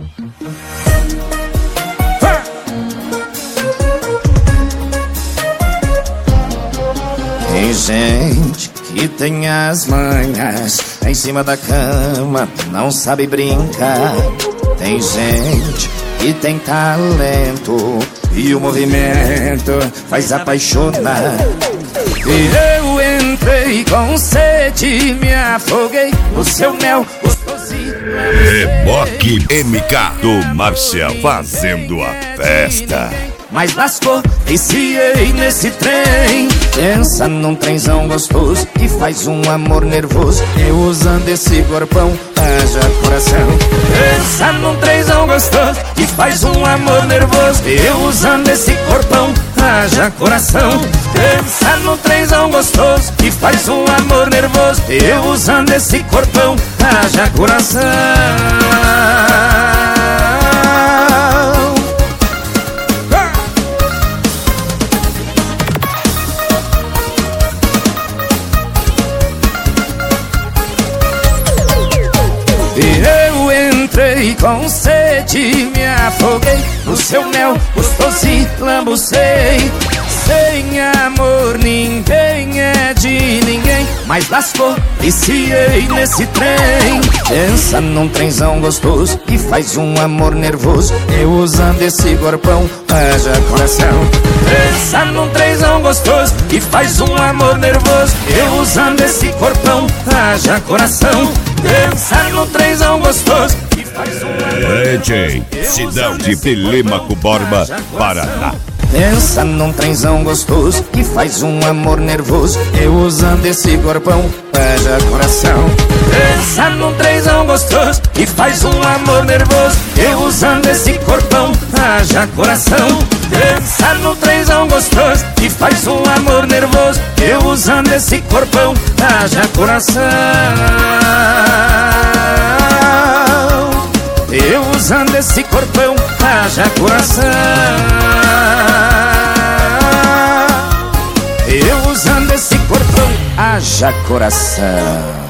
Tem gente que tem as manhas em cima da cama, não sabe brincar. Tem gente que tem talento e o movimento faz apaixonar. E eu entrei com sede, me afoguei no seu mel, Reboque MK do Marcial fazendo a festa. mas lascou, viciei nesse trem. Pensa num trenzão gostoso que faz um amor nervoso. Eu usando esse corpão, haja coração. Pensa num trenzão gostoso que faz um amor nervoso. Eu usando esse corpão, haja coração. Pensa num trenzão gostoso que faz um amor nervoso. Eu usando esse corpão, haja coração. Eu entrei com sede, me afoguei no seu mel gostoso e lambucei. Sem amor ninguém é de ninguém, mas lascou, viciei nesse trem. Pensa num trenzão gostoso que faz um amor nervoso. Eu usando esse corpão, haja coração. Pensa num trenzão gostoso que faz um amor nervoso. Eu usando esse corpão, haja coração. Pensa no trenzão gostoso que faz um amor. DJ, cidade de Telêmaco Borba, Paraná. Pensa num trenzão gostoso que faz um amor nervoso. Eu usando esse corpão, haja coração. Pensa num trenzão gostoso que faz um amor nervoso. Eu usando esse corpão, haja coração. Pensa num trenzão gostoso que faz um amor nervoso. Eu usando esse corpão, haja coração. Eu usando esse corpão, haja coração. Eu usando esse corpão, haja coração.